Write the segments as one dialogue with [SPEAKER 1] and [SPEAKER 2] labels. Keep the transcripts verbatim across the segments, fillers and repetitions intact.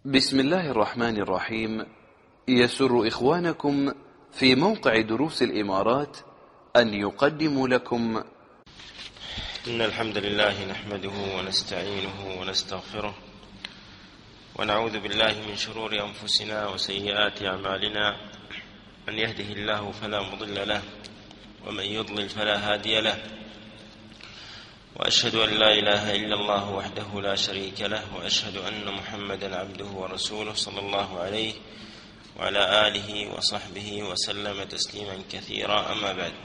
[SPEAKER 1] بسم الله الرحمن الرحيم. يسر إخوانكم في موقع دروس الإمارات أن يقدموا لكم
[SPEAKER 2] إن الحمد لله نحمده ونستعينه ونستغفره ونعوذ بالله من شرور أنفسنا وسيئات أعمالنا. من يهده الله فلا مضل له ومن يضلل فلا هادي له، وأشهد أن لا إله إلا الله وحده لا شريك له، وأشهد أن محمدا عبده ورسوله صلى الله عليه وعلى آله وصحبه وسلم تسليما كثيرا. أما بعد،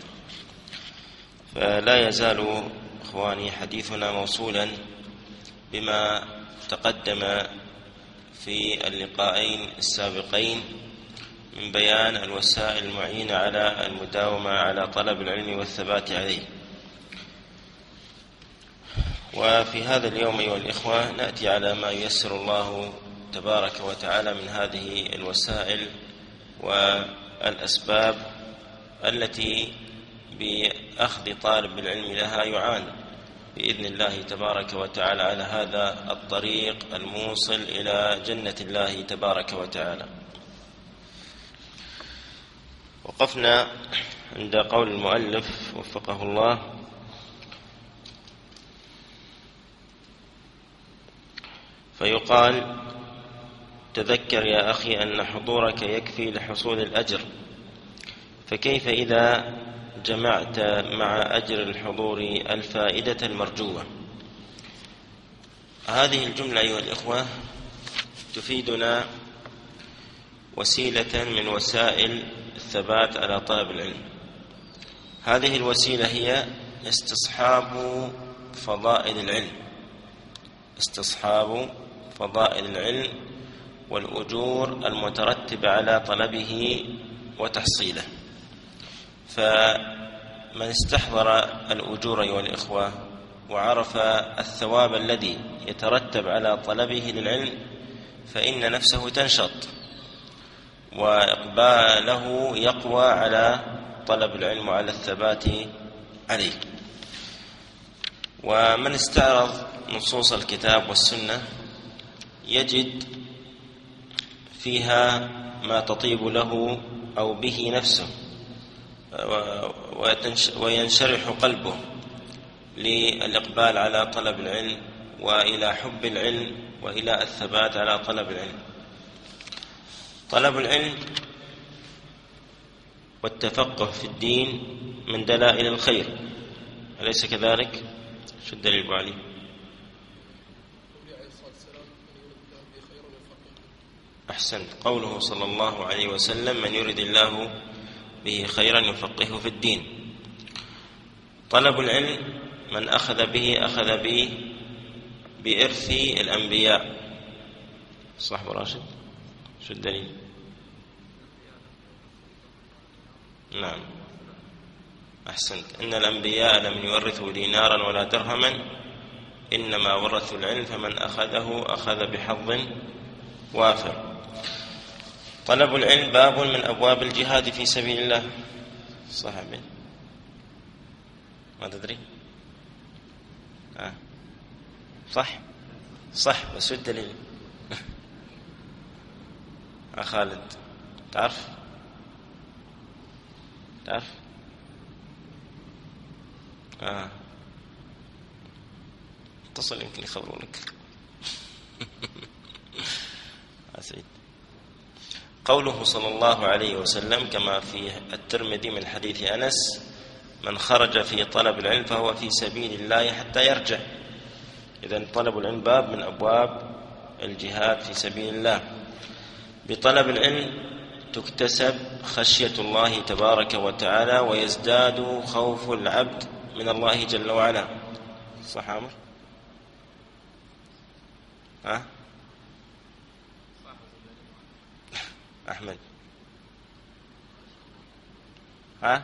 [SPEAKER 2] فلا يزال إخواني حديثنا موصولا بما تقدم في اللقاءين السابقين من بيان الوسائل المعينة على المداومة على طلب العلم والثبات عليه. وفي هذا اليوم أيها الإخوة نأتي على ما ييسر الله تبارك وتعالى من هذه الوسائل والأسباب التي بأخذ طالب العلم لها يعان بإذن الله تبارك وتعالى على هذا الطريق الموصل إلى جنة الله تبارك وتعالى. وقفنا عند قول المؤلف وفقه الله: فيقال: تذكر يا أخي أن حضورك يكفي لحصول الأجر، فكيف إذا جمعت مع أجر الحضور الفائدة المرجوة؟ هذه الجملة أيها الإخوة تفيدنا وسيلة من وسائل الثبات على طلب العلم. هذه الوسيلة هي استصحاب فضائل العلم، استصحاب فضائل العلم والأجور المترتبة على طلبه وتحصيله. فمن استحضر الأجور أيها الإخوة وعرف الثواب الذي يترتب على طلبه للعلم فإن نفسه تنشط وإقباله يقوى على طلب العلم وعلى الثبات عليه. ومن استعرض نصوص الكتاب والسنة يجد فيها ما تطيب له أو به نفسه وينشرح قلبه للإقبال على طلب العلم وإلى حب العلم وإلى الثبات على طلب العلم. طلب العلم والتفقه في الدين من دلائل الخير، أليس كذلك؟ شو الدليل أبو علي؟ أحسنت. قوله صلى الله عليه وسلم: من يرد الله به خيرا يفقهه في الدين. طلب العلم من أخذ به أخذ به بإرث الأنبياء، صح أبو راشد؟ شو الدليل؟ نعم أحسنت. إن الأنبياء لم يورثوا دينارا ولا درهما إنما ورثوا العلم فمن أخذه أخذ بحظ وافر. طلب العلم باب من أبواب الجهاد في سبيل الله، صح بين ما تدري؟ آه. صح صح بس الدليل آه خالد تعرف تعرف آه. اتصل يمكن يخبرونك. أسعد. قوله صلى الله عليه وسلم كما في الترمذي من حديث أنس: من خرج في طلب العلم فهو في سبيل الله حتى يرجع. إذن طلب العلم باب من أبواب الجهاد في سبيل الله. بطلب العلم تكتسب خشية الله تبارك وتعالى ويزداد خوف العبد من الله جل وعلا، صح عمر؟ ها؟ أحمد ها؟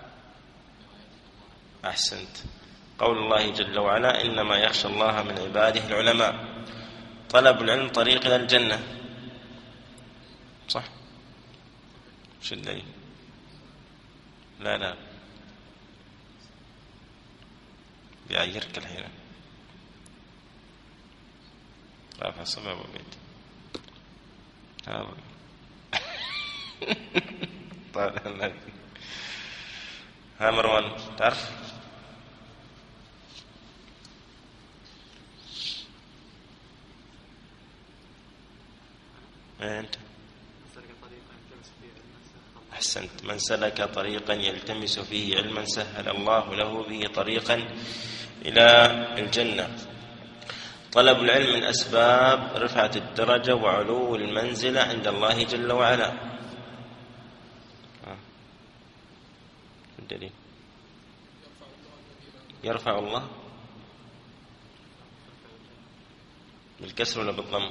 [SPEAKER 2] أحسنت. قول الله جل وعلا: إنما يخشى الله من عباده العلماء. طلب العلم طريق إلى الجنة، صح؟ شو الدليل؟ لا لا بيعيرك الحين رافع صبع وبيت. طيب ها مروان تعرف؟ أنت أحسنت. من سلك طريقا يلتمس فيه علما سهل الله له به طريقا إلى الجنة. طلب العلم من أسباب رفعة الدرجة وعلو المنزلة عند الله جل وعلا. الدليل يرفع الله بالكسر ولا بالضم؟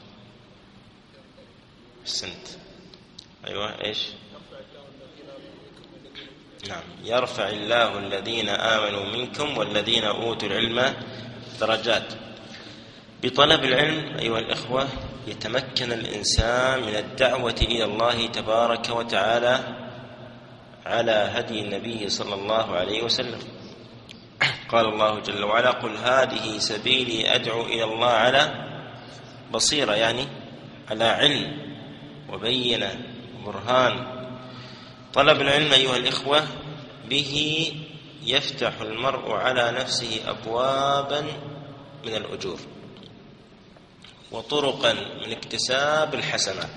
[SPEAKER 2] أحسنت. أيوة إيش؟ نعم، يرفع الله الذين آمنوا منكم والذين أوتوا العلم درجات. بطلب العلم أيها الإخوة يتمكن الإنسان من الدعوة إلى الله تبارك وتعالى على هدي النبي صلى الله عليه وسلم. قال الله جل وعلا: قل هذه سبيلي أدعو إلى الله على بصيرة، يعني على علم وبينة برهان. طلب العلم أيها الإخوة به يفتح المرء على نفسه أبوابا من الأجور وطرقا من اكتساب الحسنات.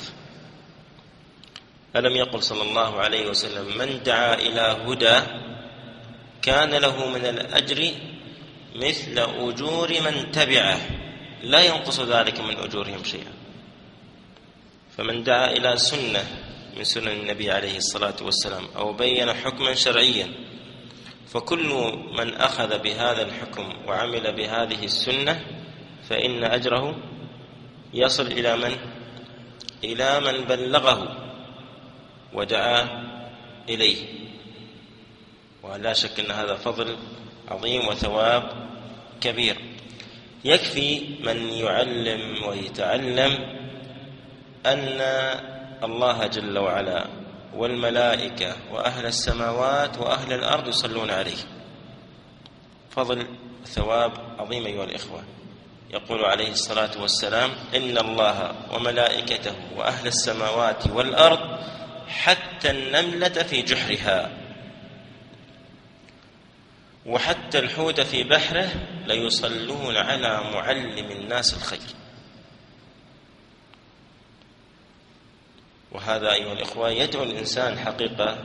[SPEAKER 2] ألم يقل صلى الله عليه وسلم: من دعا إلى هدى كان له من الأجر مثل أجور من تبعه لا ينقص ذلك من أجورهم شيئا. فمن دعا إلى سنة من سنن النبي عليه الصلاة والسلام أو بين حكما شرعيا، فكل من أخذ بهذا الحكم وعمل بهذه السنة فإن أجره يصل إلى من؟ إلى من بلغه ودعا إليه. ولا شك أن هذا فضل عظيم وثواب كبير. يكفي من يعلم ويتعلم أن الله جل وعلا والملائكة وأهل السماوات وأهل الأرض يصلون عليه. فضل ثواب عظيم أيها الإخوة. يقول عليه الصلاة والسلام: إن الله وملائكته وأهل السماوات والأرض حتى النملة في جحرها وحتى الحوت في بحره ليصلون على معلم الناس الخير. وهذا أيها الإخوة يدعو الإنسان حقيقة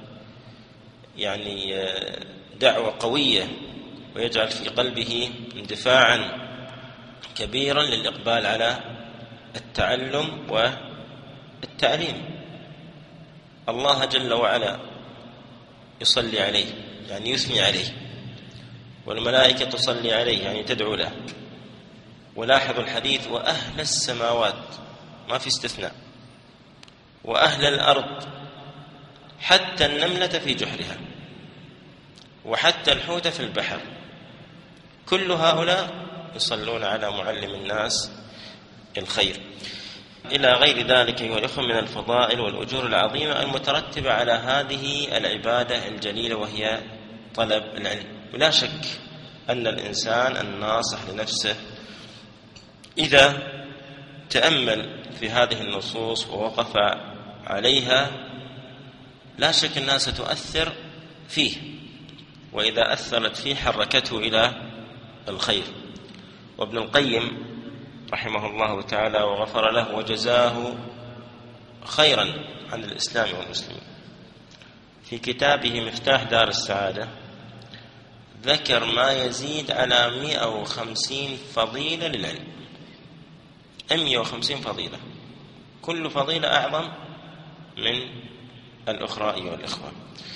[SPEAKER 2] يعني دعوة قوية، ويجعل في قلبه اندفاعا كبيرا للإقبال على التعلم والتعليم. الله جل وعلا يصلي عليه، يعني يثني عليه، والملائكة تصلي عليه، يعني تدعو له. ولاحظوا الحديث: وأهل السماوات، ما في استثناء، وأهل الأرض حتى النملة في جحرها وحتى الحوت في البحر، كل هؤلاء يصلون على معلم الناس الخير. إلى غير ذلك أيها الأخوة من الفضائل والأجور العظيمة المترتبة على هذه العبادة الجليلة وهي طلب العلم. ولا شك أن الإنسان الناصح لنفسه إذا تأمل في هذه النصوص ووقف عليها لا شك أنها ستؤثر فيه، وإذا أثرت فيه حركته إلى الخير. وابن القيم رحمه الله تعالى وغفر له وجزاه خيرا عن الإسلام والمسلمين في كتابه مفتاح دار السعادة ذكر ما يزيد على مئة وخمسين فضيلة للعلم. مئة وخمسين فضيلة، كل فضيلة أعظم من الأخرى أيها الإخوة.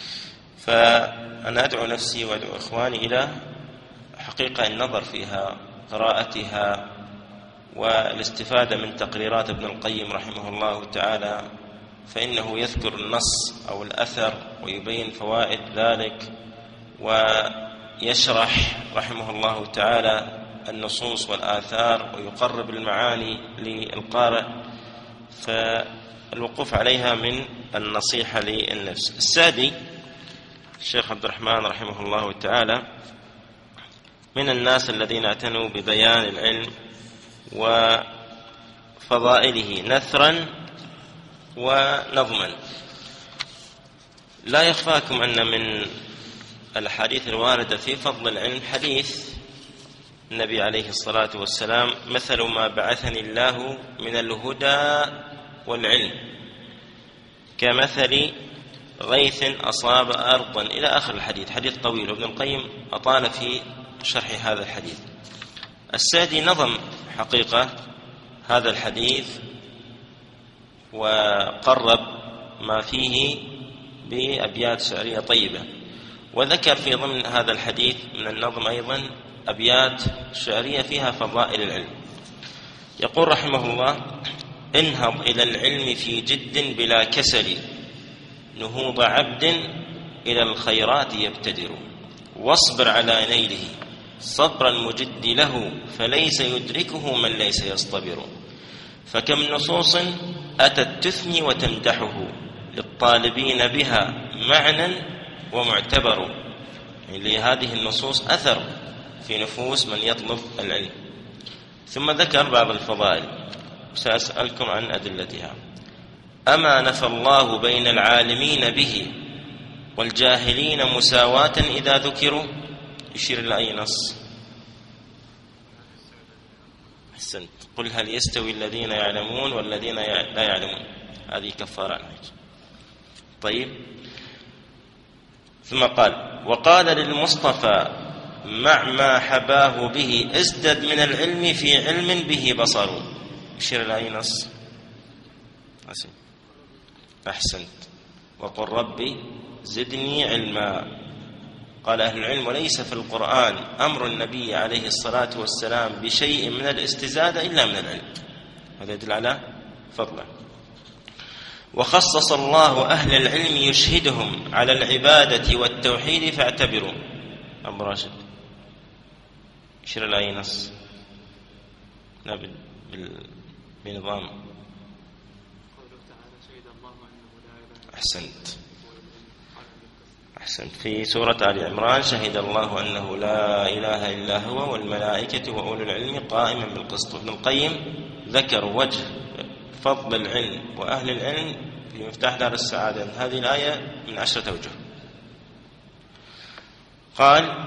[SPEAKER 2] فأنا أدعو نفسي وأدعو إخواني إلى حقيقة النظر فيها، قراءتها، والاستفادة من تقريرات ابن القيم رحمه الله تعالى، فإنه يذكر النص أو الأثر ويبين فوائد ذلك، ويشرح رحمه الله تعالى النصوص والآثار ويقرب المعاني للقارئ، فالوقوف عليها من النصيحة للنفس. السادي الشيخ عبد الرحمن رحمه الله تعالى من الناس الذين اعتنوا ببيان العلم وفضائله نثرا ونظما. لا يخفاكم أن من الحديث الواردة في فضل العلم حديث النبي عليه الصلاة والسلام: مثل ما بعثني الله من الهدى والعلم كمثل غيث أصاب أرضا، إلى آخر الحديث. حديث طويل، وابن القيم أطال في شرح هذا الحديث. السعدي نظم حقيقة هذا الحديث وقرب ما فيه بأبيات شعرية طيبة، وذكر في ضمن هذا الحديث من النظم أيضا أبيات شعرية فيها فضائل العلم. يقول رحمه الله: انهض إلى العلم في جد بلا كسل، نهوض عبد إلى الخيرات يبتدر، واصبر على نيله صبر المجد له، فليس يدركه من ليس يصطبر. فكم نصوص أتت تثني وتمدحه، للطالبين بها معنى ومعتبر. يعني لهذه النصوص أثر في نفوس من يطلب العلم. ثم ذكر بعض الفضائل سأسألكم عن أدلتها. أما نفى الله بين العالمين به والجاهلين مساواة إذا ذكروا؟ يشير إلى أي نص؟ أحسنت. قل هل يستوي الذين يعلمون والذين لا يعلمون؟ هذه كفارة عن الحج. طيب، ثم قال: وقال للمصطفى مع ما حباه به ازدد من العلم في علم به بصر. يشير إلى أي نص؟ أحسنت. وقل ربي زدني علما. قال أهل العلم: وليس في القرآن أمر النبي عليه الصلاة والسلام بشيء من الاستزادة إلا من العلم. هذا يدل على فضله. وخصص الله أهل العلم يشهدهم على العبادة والتوحيد فاعتبروا. أبو راشد يشير إلى أي نص؟ لا بنظام. أحسنت أحسنت في سورة آل عمران: شهد الله أنه لا إله إلا هو والملائكة وأولو العلم قائما بالقسط. ابن القيم ذكر وجه فضل العلم وأهل العلم في مفتاح دار السعادة. هذه الآية من عشرة أوجه. قال: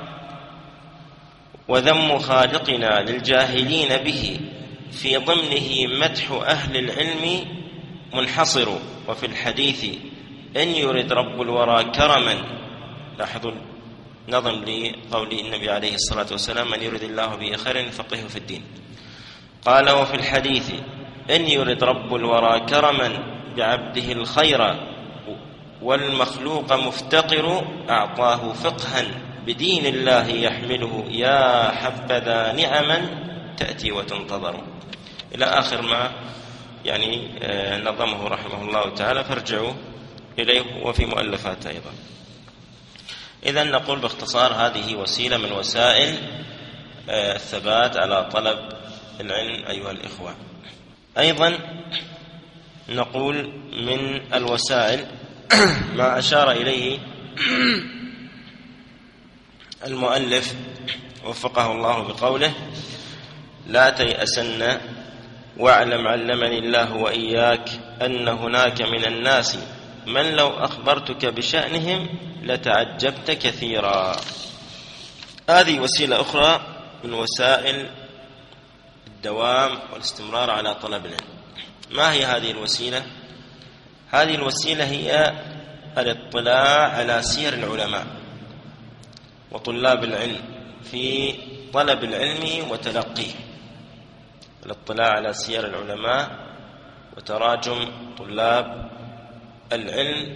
[SPEAKER 2] وذم خالقنا للجاهلين به في ضمنه مدح أهل العلم منحصر. وفي الحديث إن يرد رب الورى كرما. لاحظوا نظم لقول النبي عليه الصلاة والسلام: من يرد الله به خيرا يفقهه في الدين. قال: وفي الحديث إن يرد رب الورى كرما بعبده الخير والمخلوق مفتقر، أعطاه فقها بدين الله يحمله، يا حبذا نعما تأتي وتنتظر. إلى آخر ما يعني نظمه رحمه الله تعالى، فارجعوا إليه وفي مؤلفات أيضا. إذن نقول باختصار: هذه وسيلة من وسائل الثبات على طلب العلم أيها الإخوة. أيضا نقول من الوسائل ما أشار إليه المؤلف وفقه الله بقوله: لا تيأسن واعلم علمني الله وإياك أن هناك من الناس من لو أخبرتك بشأنهم لتعجبت كثيرا. هذه وسيلة أخرى من وسائل الدوام والاستمرار على طلب العلم. ما هي هذه الوسيلة؟ هذه الوسيلة هي الاطلاع على سير العلماء وطلاب العلم في طلب العلم وتلقيه. الاطلاع على سير العلماء وتراجم طلاب العلم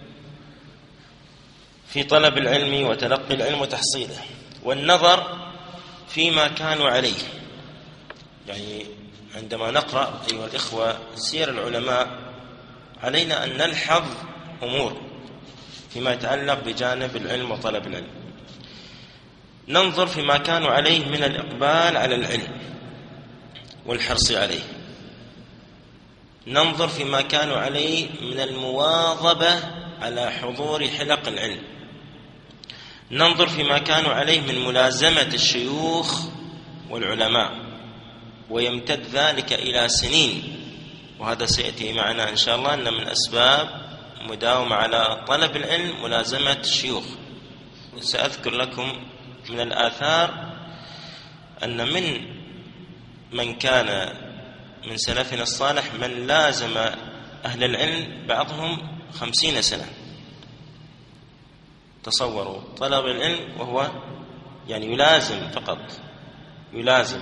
[SPEAKER 2] في طلب العلم وتلقي العلم وتحصيله، والنظر فيما كانوا عليه. يعني عندما نقرأ أيها الإخوة سير العلماء علينا أن نلحظ أمور فيما يتعلق بجانب العلم وطلب العلم. ننظر فيما كانوا عليه من الإقبال على العلم والحرص عليه. ننظر فيما كانوا عليه من المواظبة على حضور حلق العلم. ننظر فيما كانوا عليه من ملازمة الشيوخ والعلماء، ويمتد ذلك إلى سنين وهذا سيأتي معنا إن شاء الله، أن من أسباب مداومة على طلب العلم ملازمة الشيوخ. سأذكر لكم من الآثار أن من من كان من سلفنا الصالح من لازم أهل العلم بعضهم خمسين سنة. تصوروا طلب العلم وهو يعني يلازم فقط، يلازم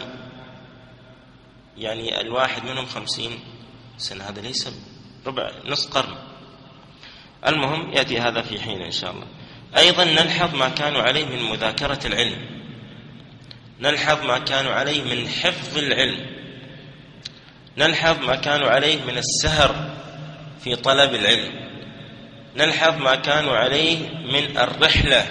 [SPEAKER 2] يعني الواحد منهم خمسين سنة، هذا ليس ربع نصف قرن. المهم يأتي هذا في حين إن شاء الله. أيضا نلحظ ما كانوا عليه من مذاكرة العلم، نلحظ ما كانوا عليه من حفظ العلم، نلحظ ما كانوا عليه من السهر في طلب العلم، نلحظ ما كانوا عليه من الرحلة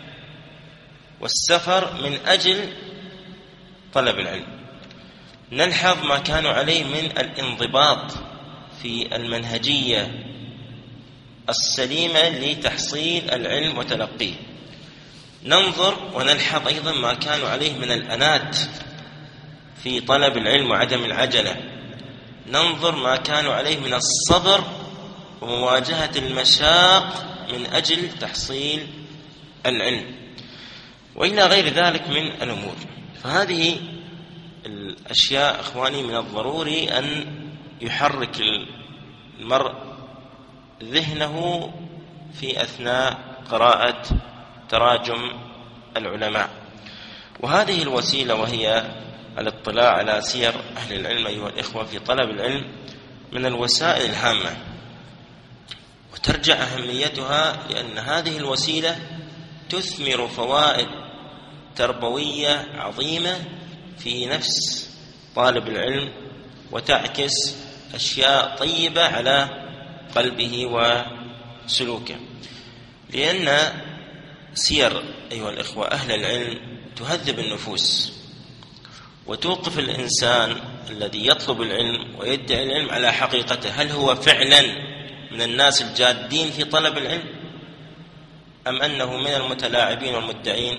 [SPEAKER 2] والسفر من أجل طلب العلم، نلحظ ما كانوا عليه من الانضباط في المنهجية السليمة لتحصيل العلم وتلقيه. ننظر ونلحظ أيضا ما كانوا عليه من الأنات في طلب العلم وعدم العجلة، ننظر ما كانوا عليه من الصبر ومواجهة المشاق من أجل تحصيل العلم، وإلى غير ذلك من الأمور. فهذه الأشياء أخواني من الضروري أن يحرك المرء ذهنه في أثناء قراءة تراجم العلماء. وهذه الوسيلة وهي الاطلاع على سير أهل العلم أيها الإخوة في طلب العلم من الوسائل الهامة، وترجع أهميتها لأن هذه الوسيلة تثمر فوائد تربوية عظيمة في نفس طالب العلم، وتعكس أشياء طيبة على قلبه وسلوكه. لأن سير أيها الإخوة أهل العلم تهذب النفوس وتوقف الإنسان الذي يطلب العلم ويدعي العلم على حقيقته، هل هو فعلا من الناس الجادين في طلب العلم أم أنه من المتلاعبين والمدعين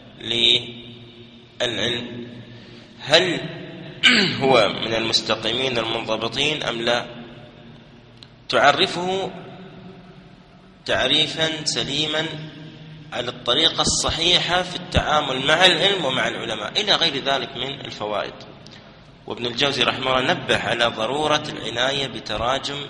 [SPEAKER 2] للعلم؟ هل هو من المستقيمين المنضبطين أم لا؟ تعرفه تعريفا سليما على الطريقة الصحيحة في التعامل مع العلم ومع العلماء، إلى غير ذلك من الفوائد. وابن الجوزي رحمه الله نبه على ضرورة العناية بتراجم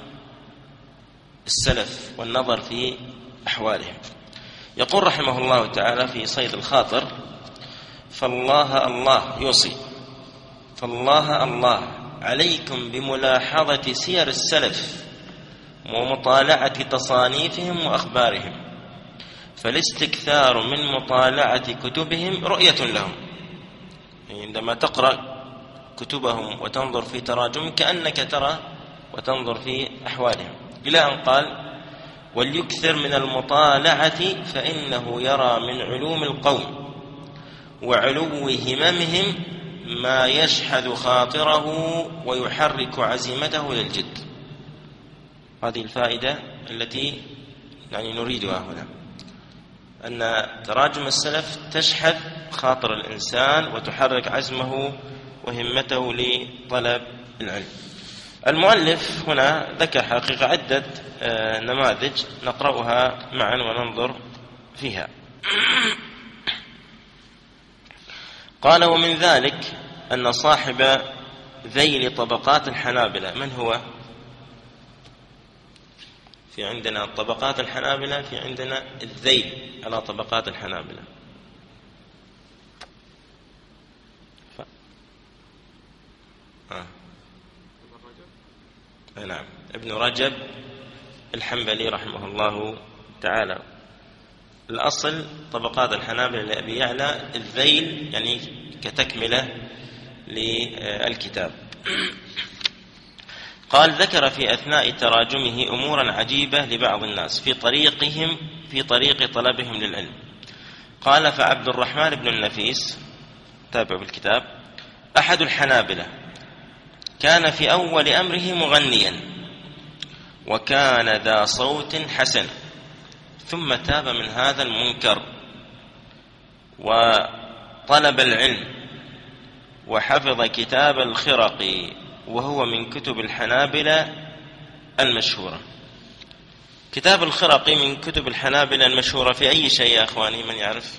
[SPEAKER 2] السلف والنظر في أحوالهم. يقول رحمه الله تعالى في صيد الخاطر: فالله الله يوصي فالله الله عليكم بملاحظة سير السلف ومطالعة تصانيفهم وأخبارهم، فالاستكثار من مطالعة كتبهم رؤية لهم. عندما تقرأ كتبهم وتنظر في تراجم كأنك ترى وتنظر في أحوالهم، إلى أن قال: وليكثر من المطالعة فإنه يرى من علوم القوم وعلو هممهم ما يشحذ خاطره ويحرك عزيمته للجد. هذه الفائدة التي يعني نريدها هنا، أن تراجم السلف تشحذ خاطر الإنسان وتحرك عزمه وهمته لطلب العلم. المؤلف هنا ذكر حقيقة عدة نماذج نقرأها معا وننظر فيها. قال: ومن ذلك أن صاحب ذيل طبقات الحنابلة، من هو؟ في عندنا طبقات الحنابلة، في عندنا الذيل على طبقات الحنابلة. ف... آه. نعم، ابن رجب الحنبلي رحمه الله تعالى. الأصل طبقات الحنابلة لأبي يعلى، الذيل يعني كتكملة للكتاب. قال: ذكر في أثناء تراجمه أمورا عجيبة لبعض الناس في طريقهم في طريق طلبهم للعلم. قال: فعبد الرحمن بن النفيس تابع بالكتاب أحد الحنابلة، كان في أول أمره مغنيا وكان ذا صوت حسن، ثم تاب من هذا المنكر وطلب العلم وحفظ كتاب الخرقي وهو من كتب الحنابلة المشهورة. كتاب الخرقي من كتب الحنابلة المشهورة في أي شيء يا أخواني؟ من يعرف؟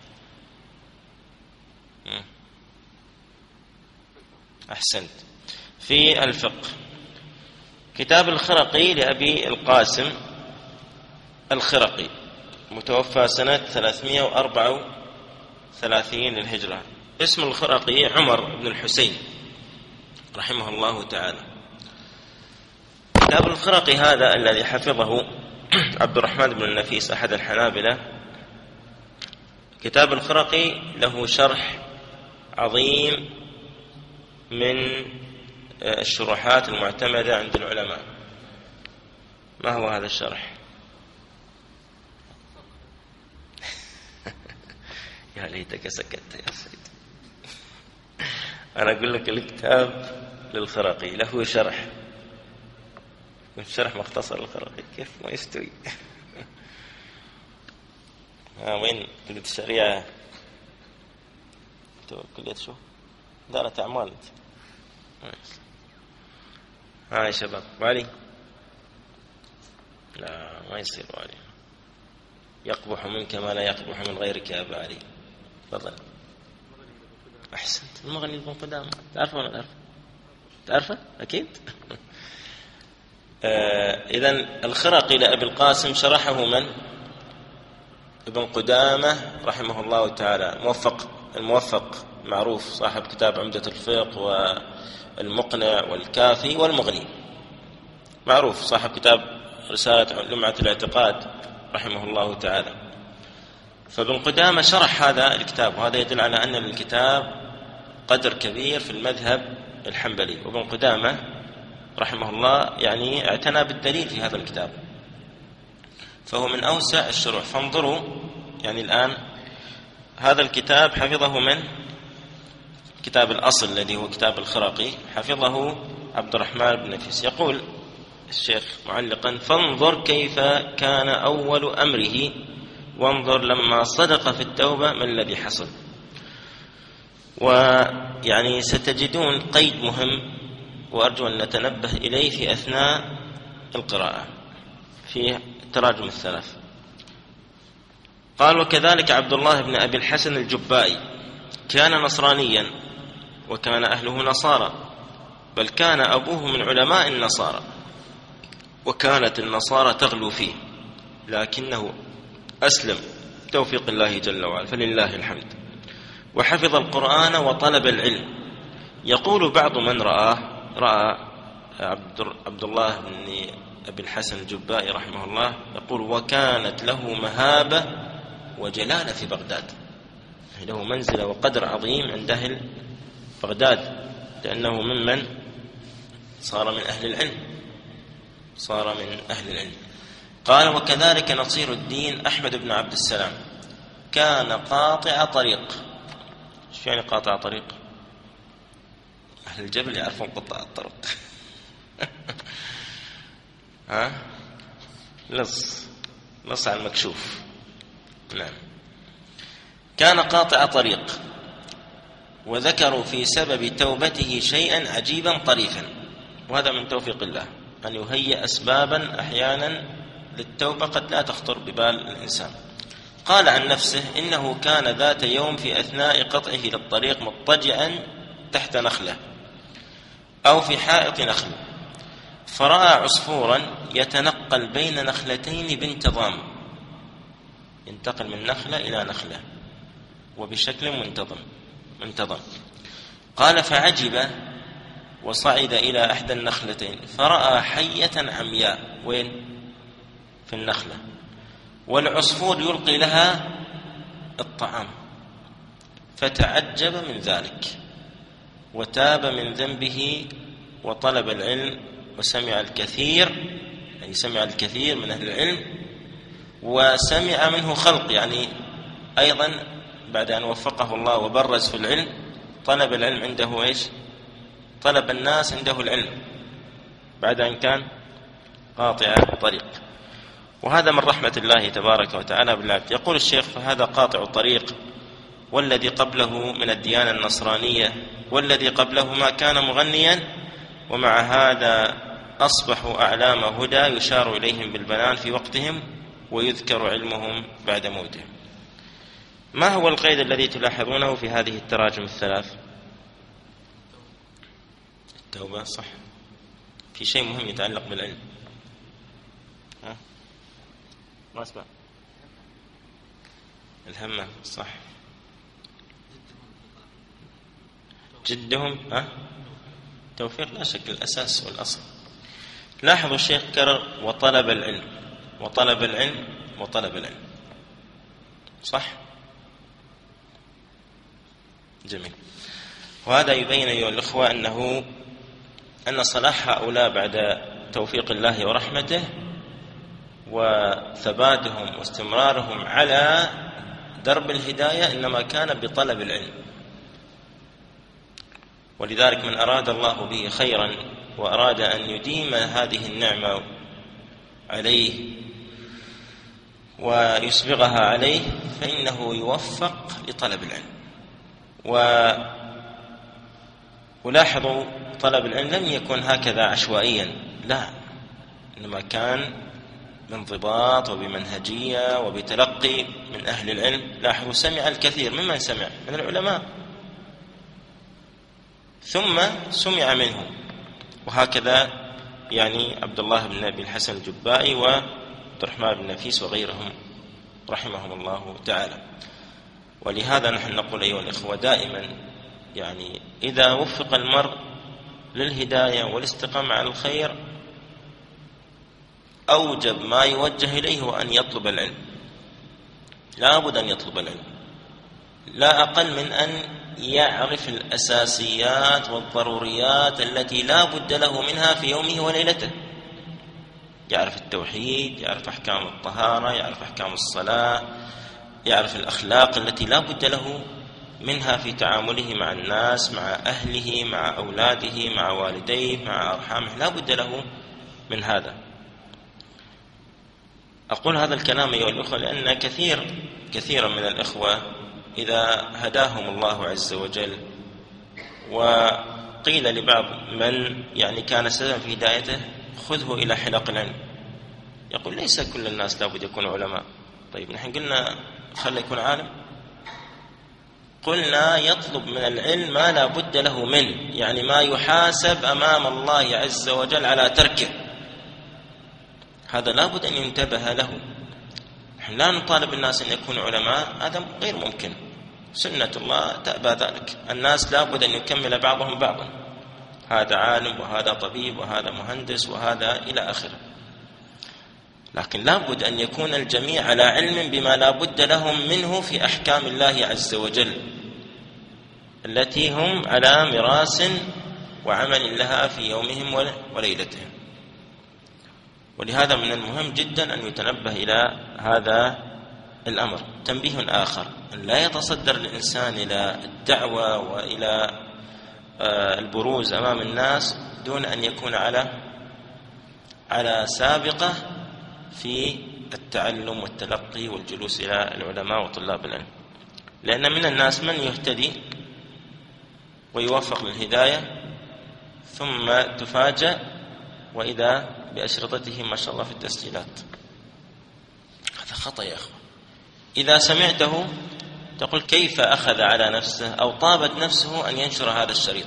[SPEAKER 2] أحسنت، في الفقه. كتاب الخرقي لأبي القاسم الخرقي، متوفى سنة ثلاثمائة وأربعة وثلاثين للهجرة. اسم الخرقي عمر بن الحسين رحمه الله تعالى. كتاب الخرقي هذا الذي حفظه عبد الرحمن بن النفيس أحد الحنابلة، كتاب الخرقي له شرح عظيم من الشروحات المعتمدة عند العلماء. ما هو هذا الشرح؟ يا ليتك سكت يا سيد. أنا أقول لك الكتاب للخرقي له شرح، شرح مختصر الخرقي كيف ما يستوي. ها وين كلية الشريعة؟ كلية شو؟ إدارة أعمال. ها يا شباب، وعلي؟ لا ما يصير وعلي، يقبح منك ما لا يقبح من غيرك يا أبا علي. تفضل. أحسنت. المغني بن قدامة، تعرفه ولا تعرفه؟ تعرفه؟ أكيد. آه إذن الخرقي لأبي القاسم شرحه من؟ ابن قدامة رحمه الله تعالى. موفق الموفق معروف، صاحب كتاب عمدة الفقه والمقنع والكافي والمغني، معروف صاحب كتاب رسالة لمعة الاعتقاد رحمه الله تعالى. فابن قدامة شرح هذا الكتاب، وهذا يدل على أن الكتاب قدر كبير في المذهب الحنبلي. وابن قدامة رحمه الله يعني اعتنى بالدليل في هذا الكتاب، فهو من أوسع الشروح. فانظروا يعني الآن هذا الكتاب حفظه من؟ كتاب الأصل الذي هو كتاب الخرقي حفظه عبد الرحمن بن نفيس. يقول الشيخ معلقا: فانظر كيف كان أول أمره، وانظر لما صدق في التوبة ما الذي حصل. ويعني ستجدون قيد مهم وأرجو أن نتنبه إليه في أثناء القراءة في تراجم الثلاث. قال: وكذلك عبد الله بن أبي الحسن الجبائي كان نصرانيا وكان أهله نصارى، بل كان أبوه من علماء النصارى، وكانت النصارى تغلو فيه، لكنه أسلم توفيق الله جل وعلا، فلله الحمد، وحفظ القرآن وطلب العلم. يقول بعض من رآه رأى عبد الله بن أبي الحسن الجبائي رحمه الله، يقول: وكانت له مهابة وجلالة في بغداد، له منزلة وقدر عظيم عند أهل بغداد، لأنه ممن صار من أهل العلم صار من أهل العلم. قال: وكذلك نصير الدين أحمد بن عبد السلام كان قاطع طريق. شو يعني قاطع طريق؟ أهل الجبل يعرفون قطاع الطرق. ها لص لص على المكشوف. نعم، كان قاطع طريق. وذكروا في سبب توبته شيئا عجيبا طريفا، وهذا من توفيق الله أن يهيئ أسبابا أحيانا للتوبة قد لا تخطر ببال الإنسان. قال عن نفسه: إنه كان ذات يوم في أثناء قطعه للطريق مضطجعا تحت نخلة أو في حائط نخل، فرأى عصفورا يتنقل بين نخلتين بانتظام، ينتقل من نخلة إلى نخلة وبشكل منتظم منتظم. قال: فعجب وصعد إلى إحدى النخلتين فرأى حية عمياء، وين؟ في النخلة، والعصفور يلقي لها الطعام، فتعجب من ذلك وتاب من ذنبه وطلب العلم، وسمع الكثير، يعني سمع الكثير من أهل العلم، وسمع منه خلق، يعني أيضا بعد أن وفقه الله وبرز في العلم طلب العلم عنده إيش؟ طلب الناس عنده العلم بعد أن كان قاطع طريق. وهذا من رحمة الله تبارك وتعالى بالعبد. يقول الشيخ: فهذا قاطع الطريق، والذي قبله من الديانة النصرانية والذي قبله ما كان مغنيا ومع هذا أصبحوا أعلام هدى يشار إليهم بالبنان في وقتهم ويذكر علمهم بعد موتهم. ما هو القيد الذي تلاحظونه في هذه التراجم الثلاث؟ التوبة، صح. في شيء مهم يتعلق بالعلم. ها؟ ما أسمع. الهمة، صح. جدهم، ها؟ توفيق، لا شك الأساس والأصل. لاحظوا الشيخ كرر وطلب العلم وطلب العلم وطلب العلم، صح؟ جميل. وهذا يبين أيها الأخوة أنه أن صلاح هؤلاء بعد توفيق الله ورحمته وثباتهم واستمرارهم على درب الهداية إنما كان بطلب العلم. ولذلك من أراد الله به خيرا وأراد أن يديم هذه النعمة عليه ويسبغها عليه فإنه يوفق لطلب العلم. ولاحظوا طلب العلم لم يكن هكذا عشوائيا، لا، إنما كان بانضباط وبمنهجية وبتلقي من أهل العلم. لاحظوا سمع الكثير، ممن سمع؟ من العلماء، ثم سمع منه. وهكذا يعني عبد الله بن أبي الحسن الجبائي وعبد الرحمن بن نفيس وغيرهم رحمهم الله تعالى. ولهذا نحن نقول أيها الإخوة دائما يعني إذا وفق المرء للهداية والاستقامة على الخير أوجب ما يوجه إليه هو أن يطلب العلم. لا بد أن يطلب العلم، لا أقل من أن يعرف الأساسيات والضروريات التي لا بد له منها في يومه وليلته. يعرف التوحيد، يعرف أحكام الطهارة، يعرف أحكام الصلاة، يعرف الأخلاق التي لا بد له منها في تعامله مع الناس، مع أهله، مع أولاده، مع والديه، مع أرحامه، لا بد له من هذا. أقول هذا الكلام أيها الأخوة لأن كثير كثيرا من الإخوة إذا هداهم الله عز وجل وقيل لبعض من يعني كان سببا في هدايته خذه إلى حلق العلم، يقول ليس كل الناس لابد يكونوا علماء. طيب نحن قلنا خلي يكون عالم؟ قلنا يطلب من العلم ما لا بد له منه، يعني ما يحاسب أمام الله عز وجل على تركه، هذا لا بد أن ينتبه له. نحن لا نطالب الناس أن يكونوا علماء، هذا غير ممكن، سنة الله تأبى ذلك. الناس لا بد أن يكمل بعضهم بعضا، هذا عالم وهذا طبيب وهذا مهندس وهذا إلى آخره، لكن لا بد أن يكون الجميع على علم بما لا بد لهم منه في أحكام الله عز وجل التي هم على مراس وعمل لها في يومهم وليلتهم. ولهذا من المهم جدا أن يتنبه إلى هذا الأمر. تنبيه آخر، أن لا يتصدر الإنسان إلى الدعوة وإلى البروز أمام الناس دون أن يكون على على سابقة في التعلم والتلقي والجلوس إلى العلماء وطلاب العلم. لأن من الناس من يهتدي ويوفق للهداية ثم تفاجأ وإذا بأشرطته ما شاء الله في التسجيلات. هذا خطأ يا أخوة. إذا سمعته تقول كيف أخذ على نفسه أو طابت نفسه أن ينشر هذا الشريط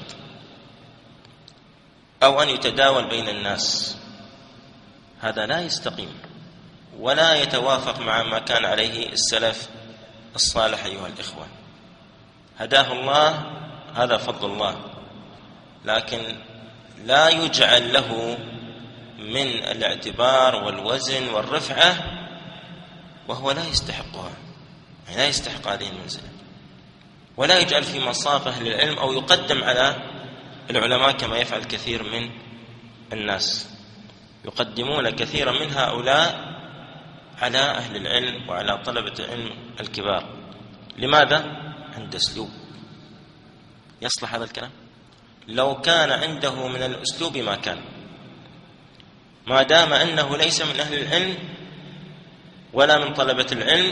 [SPEAKER 2] أو أن يتداول بين الناس، هذا لا يستقيم ولا يتوافق مع ما كان عليه السلف الصالح. أيها الإخوة، هداه الله، هذا فضل الله، لكن لا يجعل له من الاعتبار والوزن والرفعة وهو لا يستحقها، يعني لا يستحق هذه المنزلة، ولا يجعل في مصافه للعلم أو يقدم على العلماء كما يفعل كثير من الناس، يقدمون كثيرا من هؤلاء على أهل العلم وعلى طلبة العلم الكبار. لماذا؟ عند أسلوب. يصلح هذا الكلام؟ لو كان عنده من الأسلوب ما كان، ما دام أنه ليس من أهل العلم ولا من طلبة العلم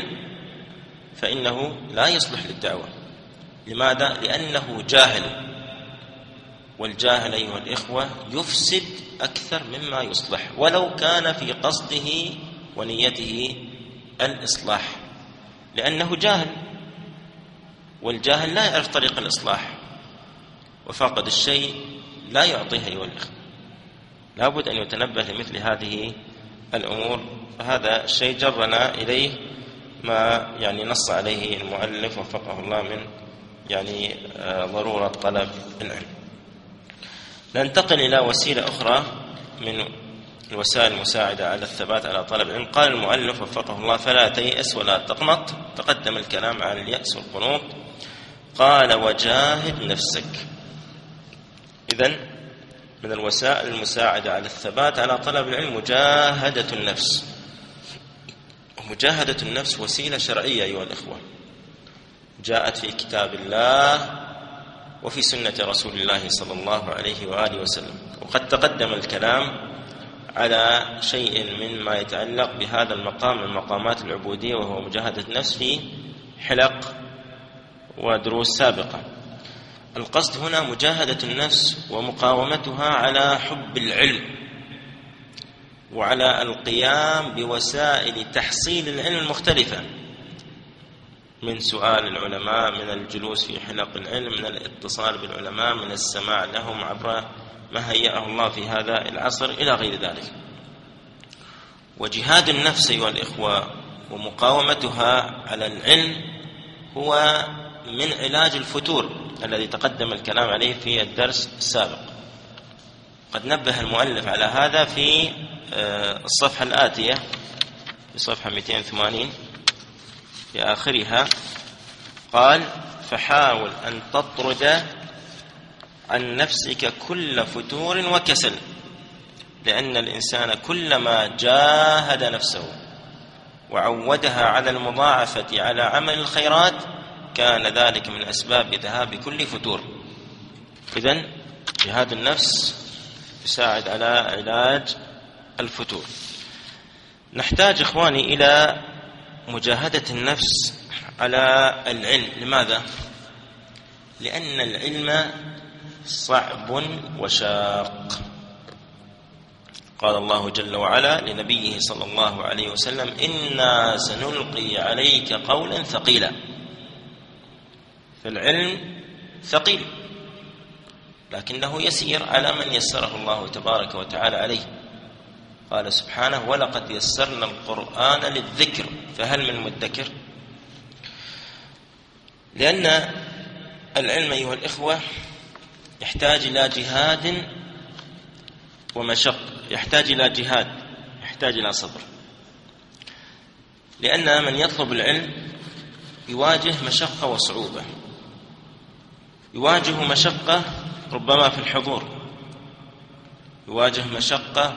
[SPEAKER 2] فإنه لا يصلح للدعوة. لماذا؟ لأنه جاهل، والجاهل أيها الإخوة يفسد أكثر مما يصلح ولو كان في قصده ونيته الإصلاح، لأنه جاهل، والجاهل لا يعرف طريق الإصلاح، وفاقد الشيء لا يعطيه أيها الإخوة. لا بد أن يتنبه لمثل هذه الأمور. فهذا الشيء جرنا إليه ما يعني نص عليه المؤلف وفقه الله من يعني ضرورة طلب العلم. ننتقل إلى وسيلة أخرى من الوسائل المساعدة على الثبات على طلب العلم. قال المؤلف وفقه الله: فلا تيأس ولا تقنط. تقدم الكلام عن اليأس والقنوط. قال: وجاهد نفسك. إذن من الوسائل المساعدة على الثبات على طلب العلم مجاهدة النفس. مجاهدة النفس وسيلة شرعية أيها الإخوة، جاءت في كتاب الله وفي سنة رسول الله صلى الله عليه وآله وسلم. وقد تقدم الكلام على شيء مما يتعلق بهذا المقام من مقامات العبودية وهو مجاهدة النفس في حلق ودروس سابقة. القصد هنا مجاهدة النفس ومقاومتها على حب العلم وعلى القيام بوسائل تحصيل العلم المختلفة، من سؤال العلماء، من الجلوس في حلق العلم، من الاتصال بالعلماء، من السماع لهم عبر ما هيأه الله في هذا العصر إلى غير ذلك. وجهاد النفس أيها الإخوة ومقاومتها على العلم هو من علاج الفتور الذي تقدم الكلام عليه في الدرس السابق. قد نبه المؤلف على هذا في الصفحة الآتية، في صفحة مئتين وثمانين في آخرها، قال: فحاول أن تطرد عن نفسك كل فتور وكسل، لأن الإنسان كلما جاهد نفسه وعودها على المضاعفة على عمل الخيرات كان ذلك من أسباب ذهاب كل فتور. إذن جهاد النفس يساعد على علاج الفتور. نحتاج إخواني إلى مجاهدة النفس على العلم. لماذا؟ لأن العلم صعب وشاق. قال الله جل وعلا لنبيه صلى الله عليه وسلم: إنا سنلقي عليك قولا ثقيلا. فالعلم ثقيل لكنه يسير على من يسره الله تبارك وتعالى عليه. قال سبحانه: ولقد يسرنا القرآن للذكر فهل من مدكر. لأن العلم أيها الإخوة يحتاج إلى جهاد ومشق، يحتاج إلى جهاد، يحتاج إلى صبر. لأن من يطلب العلم يواجه مشقة وصعوبة، يواجه مشقة ربما في الحضور، يواجه مشقة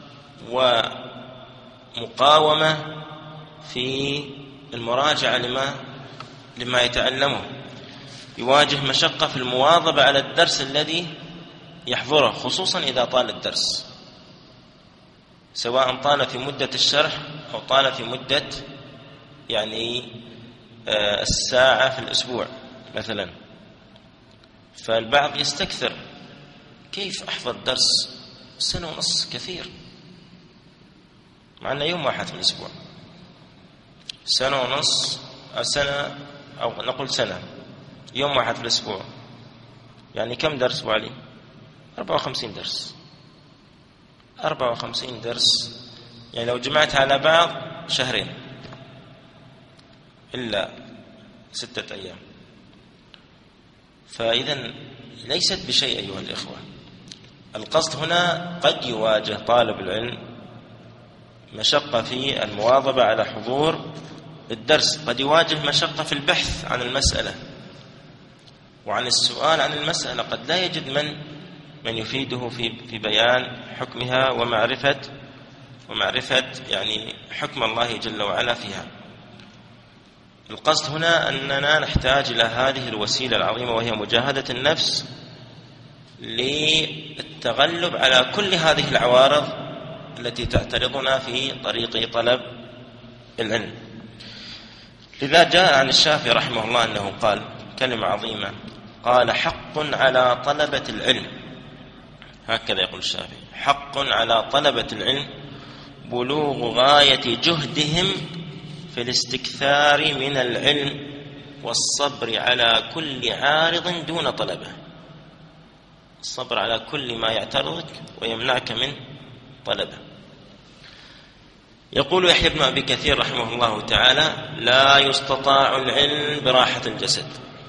[SPEAKER 2] ومقاومة في المراجعة لما لما يتعلمه، يواجه مشقة في المواظبة على الدرس الذي يحضره، خصوصا إذا طال الدرس، سواء طال في مدة الشرح أو طال في مدة يعني الساعة في الأسبوع مثلا. فالبعض يستكثر: كيف أحفظ درس سنة ونص؟ كثير، مع أنه يوم واحد في الأسبوع. سنة ونص أو سنة أو نقول سنة، يوم واحد في الأسبوع، يعني كم درس وعلي؟ أربعة وخمسين درس. أربعة وخمسين درس يعني لو جمعت على بعض شهرين إلا ستة أيام. فإذن ليست بشيء أيها الإخوة. القصد هنا قد يواجه طالب العلم مشقة في المواظبة على حضور الدرس، قد يواجه مشقة في البحث عن المسألة وعن السؤال عن المسألة، قد لا يجد من من يفيده في في بيان حكمها ومعرفة ومعرفة يعني حكم الله جل وعلا فيها. القصد هنا أننا نحتاج إلى هذه الوسيلة العظيمة وهي مجاهدة النفس للتغلب على كل هذه العوارض التي تعترضنا في طريق طلب العلم. لذا جاء عن الشافعي رحمه الله أنه قال كلمة عظيمة، قال: حق على طلبة العلم هكذا يقول الشافعي: حق على طلبة العلم بلوغ غاية جهدهم في الاستكثار من العلم والصبر على كل عارض دون طلبه. الصبر على كل ما يعترضك ويمنعك من طلبه. يقول يحيى بن أبي كثير رحمه الله تعالى: لا يستطاع العلم براحة الجسد.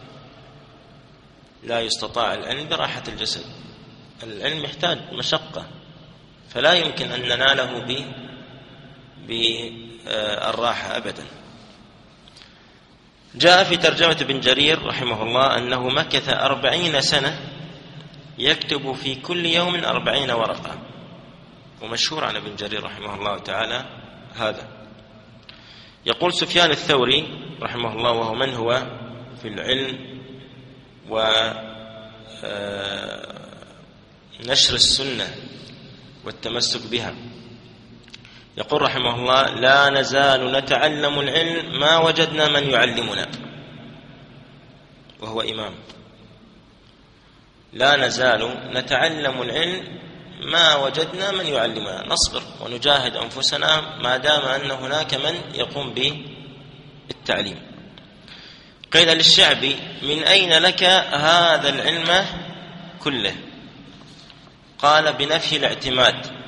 [SPEAKER 2] لا يستطاع العلم براحة الجسد. العلم يحتاج مشقة، فلا يمكن أن نناله بالراحة أبدا. جاء في ترجمة ابن جرير رحمه الله أنه مكث أربعين سنة يكتب في كل يوم أربعين ورقة، ومشهور عن ابن جرير رحمه الله تعالى هذا. يقول سفيان الثوري رحمه الله، وهو من هو في العلم ونشر السنة والتمسك بها، يقول رحمه الله: لا نزال نتعلم العلم ما وجدنا من يعلمنا. وهو إمام. لا نزال نتعلم العلم ما وجدنا من يعلمنا، نصبر ونجاهد أنفسنا ما دام أن هناك من يقوم بالتعليم. قيل للشعبي: من أين لك هذا العلم كله؟ قال: بنفي الاعتماد،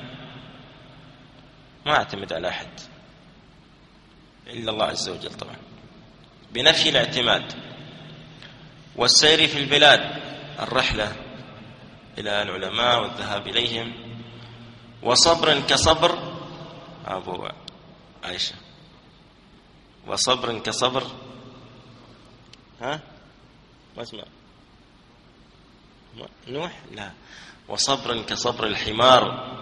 [SPEAKER 2] ما اعتمد على أحد إلا الله عز وجل طبعا. بنفي الاعتماد، والسير في البلاد، الرحلة إلى العلماء والذهاب إليهم، وصبر كصبر أبو عائشة، وصبر كصبر ها ما اسمع نوح، لا، وصبر كصبر الحمار.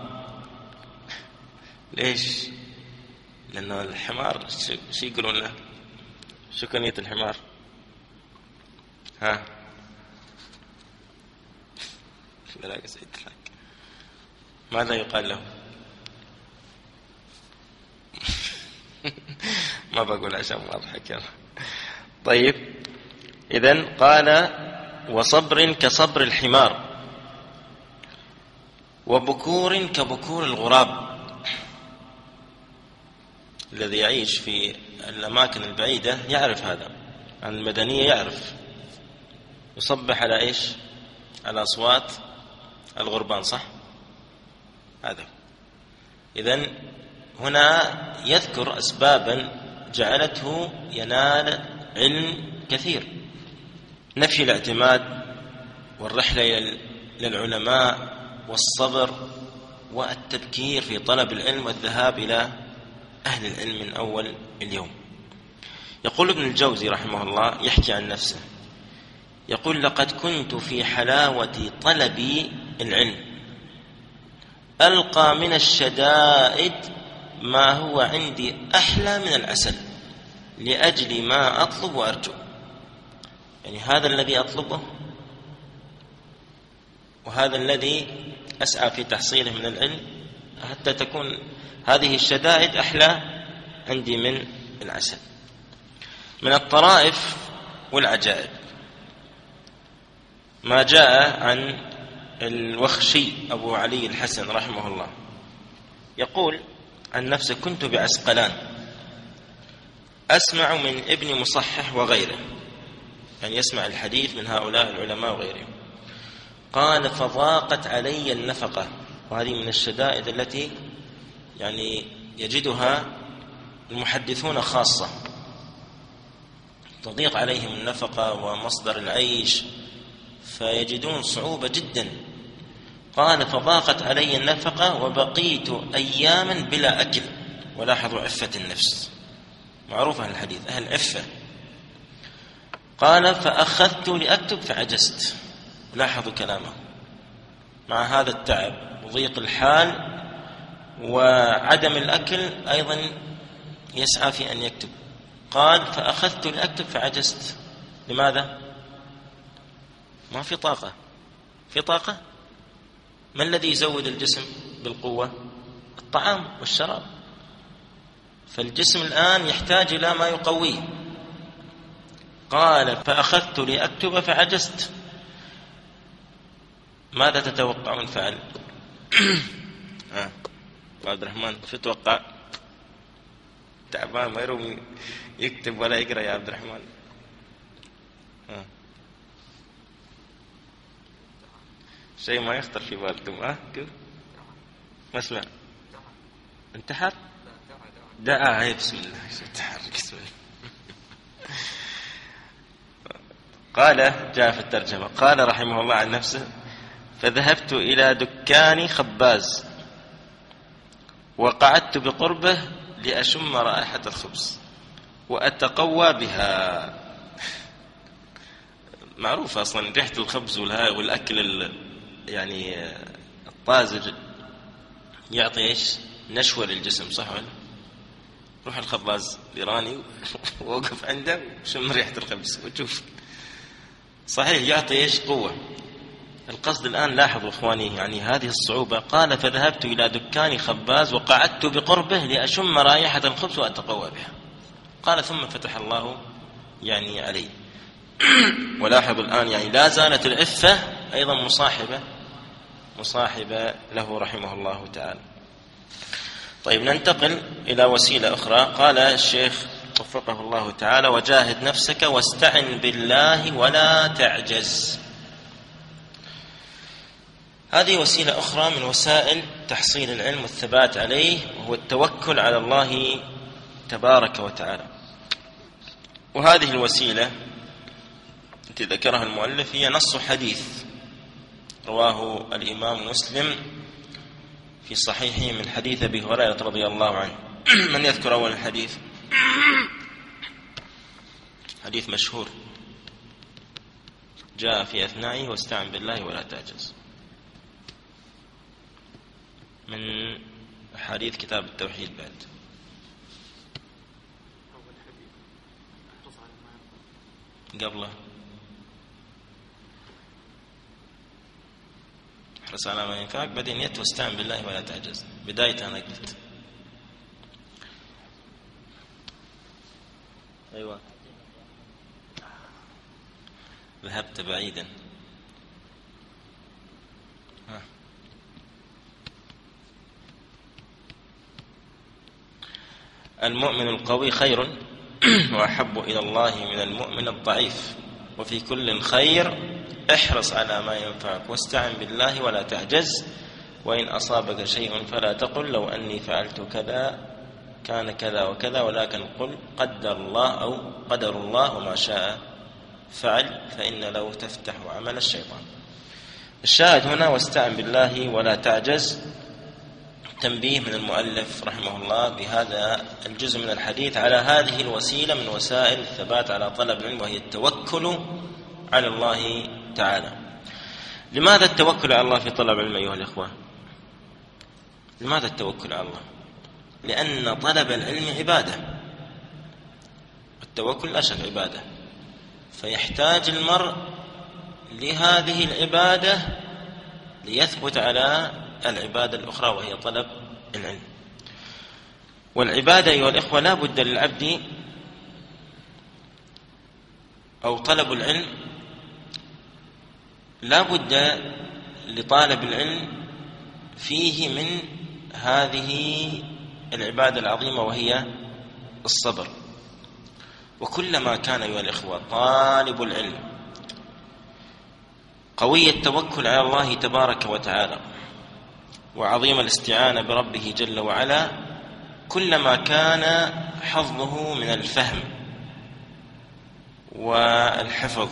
[SPEAKER 2] ليش؟ لأنه الحمار شو يقولون له؟ شو كنية الحمار؟ ها بلاقي سيد لك ماذا يقال له؟ ما بقول عشان ما أضحك. طيب، إذن قال: وصبر كصبر الحمار، وبكور كبكور الغراب. الذي يعيش في الأماكن البعيدة يعرف هذا، عن المدنية يعرف، يصبح على إيش؟ على أصوات الغربان، صح؟ هذا. إذن هنا يذكر أسبابا جعلته ينال علم كثير: نفي الاعتماد، والرحلة للعلماء، والصبر، والتبكير في طلب العلم، والذهاب إلى أهل العلم من أول اليوم. يقول ابن الجوزي رحمه الله يحكي عن نفسه، يقول: لقد كنت في حلاوة طلبي العلم ألقى من الشدائد ما هو عندي أحلى من العسل، لأجل ما أطلب وأرجو. يعني هذا الذي أطلبه وهذا الذي أسعى في تحصيله من العلم، حتى تكون هذه الشدائد أحلى عندي من العسل. من الطرائف والعجائب ما جاء عن الوخشي أبو علي الحسن رحمه الله، يقول عن نفسه: كنت بعسقلان أسمع من ابن مصحح وغيره، يعني يسمع الحديث من هؤلاء العلماء وغيرهم. قال: فضاقت علي النفقة. وهذه من الشدائد التي يعني يجدها المحدثون خاصة، تضيق عليهم النفقة ومصدر العيش، فيجدون صعوبة جدا. قال: فضاقت علي النفقة وبقيت أياما بلا أكل. ولاحظوا عفة النفس، معروف عن الحديث أهل عفة. قال: فأخذت لأكتب فعجزت. لاحظوا كلامه، مع هذا التعب وضيق الحال وعدم الأكل أيضا يسعى في أن يكتب. قال: فأخذت لأكتب فعجزت. لماذا؟ ما في طاقة. في طاقة؟ ما الذي يزود الجسم بالقوة؟ الطعام والشراب. فالجسم الآن يحتاج إلى ما يقويه. قال: فأخذت لأكتب فعجزت. ماذا تتوقعون فعل؟ ها عبد الرحمن شو تتوقع؟ تعبان ما يروم يكتب ولا يقرأ يا عبد الرحمن. ها شيء ما يخطر في بالكم؟ ها كيف؟ ما اسمع. انتحر؟ دعا. هاي بسم الله. انتحر بسم الله. قال جاء في الترجمة قال رحمه الله عن نفسه: فذهبت إلى دكان خباز وقعدت بقربه لأشم رائحة الخبز وأتقوى بها. معروف أصلا ريحة الخبز والأكل يعني الطازج يعطي إيش؟ نشوة للجسم، صح ولا؟ روح الخباز الإيراني ووقف عنده وشم ريحة الخبز وتشوف، صحيح يعطي إيش؟ قوة. القصد الآن لاحظوا إخواني يعني هذه الصعوبة. قال: فذهبت إلى دكان خباز وقعدت بقربه لأشم رائحة الخبز وأتقوى بها. قال: ثم فتح الله يعني علي. ولاحظوا الآن يعني لا زالت العفة أيضا مصاحبة مصاحبة له رحمه الله تعالى. طيب ننتقل إلى وسيلة أخرى. قال الشيخ وفقه الله تعالى: وجاهد نفسك واستعن بالله ولا تعجز. هذه وسيلة أخرى من وسائل تحصيل العلم والثبات عليه، وهو التوكل على الله تبارك وتعالى. وهذه الوسيلة التي ذكرها المؤلف هي نص حديث رواه الإمام مسلم في صحيحه من حديث أبي هريرة رضي الله عنه. من يذكر أول الحديث؟ حديث مشهور جاء في أثنائه: واستعن بالله ولا تعجز، من حديث كتاب التوحيد. بعد قبله احرص على ما ينفعك، بعدين يت واستعن بالله ولا تعجز. بداية أنا قلت أيوة ذهبت بعيدا. ها. المؤمن القوي خير وأحب إلى الله من المؤمن الضعيف، وفي كل خير احرص على ما ينفعك واستعن بالله ولا تعجز، وإن أصابك شيء فلا تقل لو أني فعلت كذا كان كذا وكذا، ولكن قل قدر الله أو قدر الله وما شاء فعل، فإن لو تفتح عمل الشيطان. الشاهد هنا: واستعن بالله ولا تعجز. تنبيه من المؤلف رحمه الله بهذا الجزء من الحديث على هذه الوسيلة من وسائل الثبات على طلب العلم، وهي التوكل على الله تعالى. لماذا التوكل على الله في طلب العلم أيها الإخوة؟ لماذا التوكل على الله؟ لأن طلب العلم عبادة، التوكل لا شك عبادة، فيحتاج المرء لهذه العبادة ليثبت على العبادة الأخرى وهي طلب العلم. والعبادة أيها الإخوة لا بد للعبد أو طلب العلم لا بد لطالب العلم فيه من هذه العبادة العظيمة وهي الصبر. وكلما كان أيها الإخوة طالب العلم قوي التوكل على الله تبارك وتعالى وعظيم الاستعانة بربه جل وعلا، كلما كان حظه من الفهم والحفظ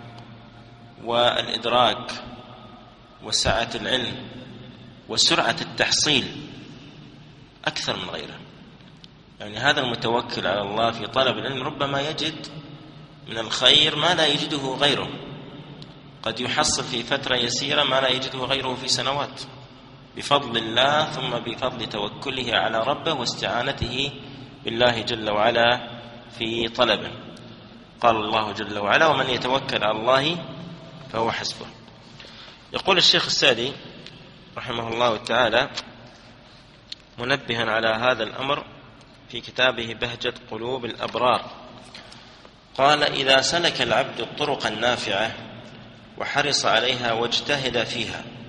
[SPEAKER 2] والإدراك وسعة العلم وسرعة التحصيل أكثر من غيره. يعني هذا المتوكل على الله في طلب العلم ربما يجد من الخير ما لا يجده غيره، قد يحصل في فترة يسيرة ما لا يجده غيره في سنوات، بفضل الله ثم بفضل توكله على ربه واستعانته بالله جل وعلا في طلبه. قال الله جل وعلا: ومن يتوكل على الله فهو حسبه. يقول الشيخ السعدي رحمه الله تعالى منبها على هذا الأمر في كتابه بهجة قلوب الأبرار، قال: إذا سلك العبد الطرق النافعة وحرص عليها واجتهد فيها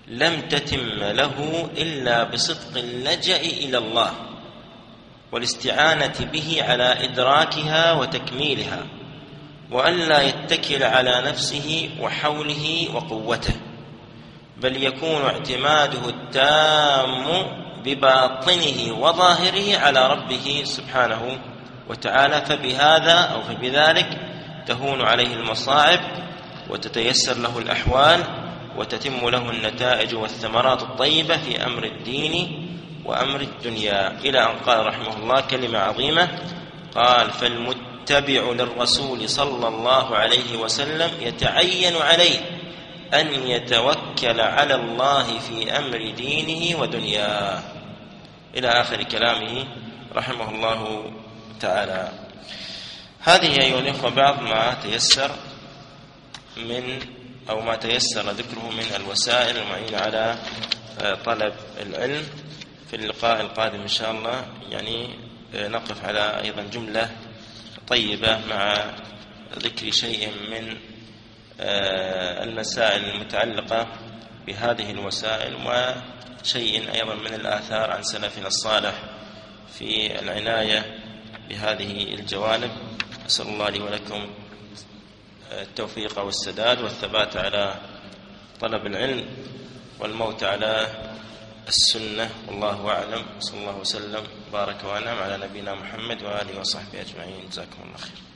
[SPEAKER 2] لم تتم له إلا بصدق اللجأ إلى الله والاستعانة به على إدراكها وتكميلها، وأن لا يتكل على نفسه وحوله وقوته، بل يكون اعتماده التام بباطنه وظاهره على ربه سبحانه وتعالى. فبهذا أو فبذلك تهون عليه المصاعب وتتيسر له الأحوال وتتم له النتائج والثمرات الطيبة في أمر الدين وأمر الدنيا. إلى أن قال رحمه الله كلمة عظيمة، قال: فالمتبع للرسول صلى الله عليه وسلم يتعين عليه أن يتوكل على الله في أمر دينه ودنياه، إلى آخر كلامه رحمه الله تعالى. هذه أيها الأخوة بعض ما تيسر من أو ما تيسر ذكره من الوسائل المعينة على طلب العلم. في اللقاء القادم إن شاء الله يعني نقف على أيضا جملة طيبة مع ذكر شيء من المسائل المتعلقة بهذه الوسائل وشيء أيضا من الآثار عن سلفنا الصالح في العناية بهذه الجوانب. أسأل الله لي ولكم التوفيق والسداد والثبات على طلب العلم والموت على السنة، والله أعلم. صلى الله وسلم بارك وأنعم على نبينا محمد وآله وصحبه أجمعين. جزاكم الله خير.